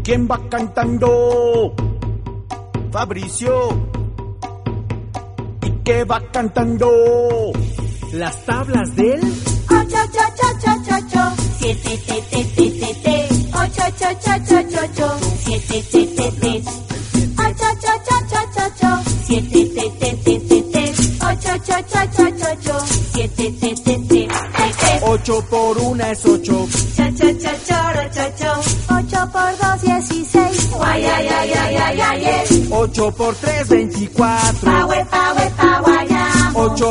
¿Quién va cantando? Fabricio. ¿Y qué va cantando? Las tablas del 8, 7, 8, 7, 7, 8 por 1 es 8. 8 por 2, 16. 8 por 3, 24. 8